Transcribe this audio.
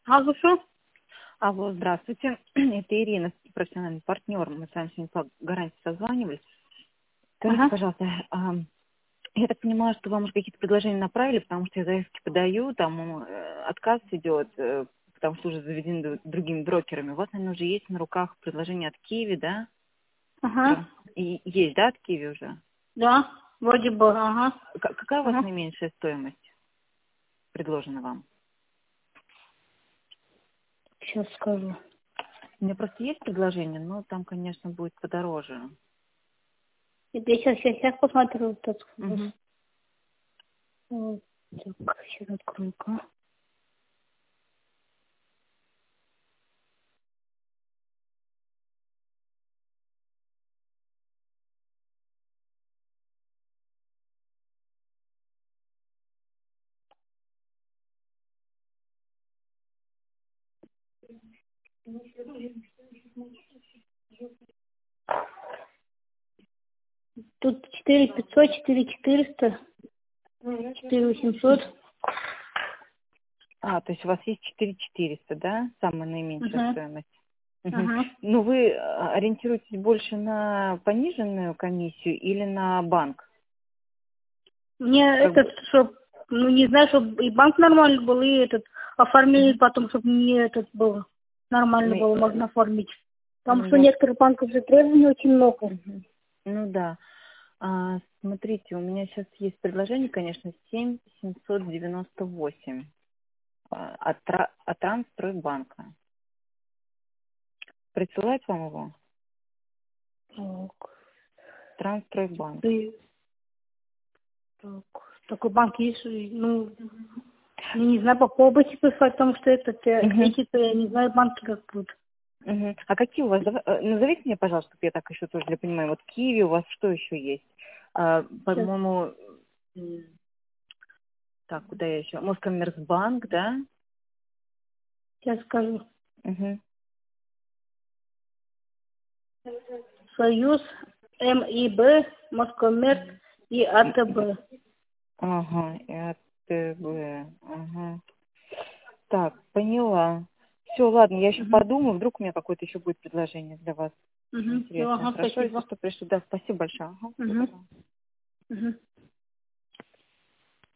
Алло, Алло, здравствуйте. Это Ирина, профессиональный партнер. Мы с вами сегодня по гарантии созванивались. Скажите, ага, пожалуйста, я так понимаю, что вам уже какие-то предложения направили, потому что я заявки подаю, там отказ идет, потому что уже заведены другими брокерами. У вас, наверное, уже есть на руках предложение от Киви, да? ага, И есть, да, от Киви уже? да, вроде бы, ага, Какая у вас ага. наименьшая стоимость предложена вам? Сейчас скажу. У меня просто есть предложение, но там, конечно, будет подороже. Это я сейчас посмотрю. Тут. Мгм. Вот, так, сейчас открою-ка. Тут 4500, 4400, 4800. То есть у вас есть 4400, да, самая наименьшая Ага, стоимость? Мгм. ага. Ну, вы ориентируетесь больше на пониженную комиссию или на банк? Мне Как этот, бы, чтоб, ну не знаю, чтобы и банк нормальный был, и этот, оформили мгм. потом, чтобы мне этот был, нормально Ну, было, можно оформить. Потому ну, что я... некоторых банков же требований очень много. Мгм. Ну, да. Смотрите, у меня сейчас есть предложение, конечно, 7798 от Трансстройбанка. Присылать вам его? Так, Трансстройбанк. так, такой банк есть, ну, не знаю, попробуйте писать, потому что Мгм. эти-то, я не знаю, банки как будут. Мгм. А какие у вас? Назовите мне, пожалуйста, чтобы я так еще тоже для понимания. Вот Киви у вас что еще есть? Сейчас, По-моему, так, куда я еще? Москоммерцбанк, да? сейчас скажу. Угу. Союз, МИБ, Москоммерц и АТБ. Ага, и АТБ. Ага. Так, поняла. Все, ладно, я еще Угу. подумаю, вдруг у меня какое-то еще будет предложение для вас Угу. Все, интересное. ага, Хорошо, если спасибо. что, пришлю. Да, спасибо большое. Ага, всего Угу. доброго. Угу.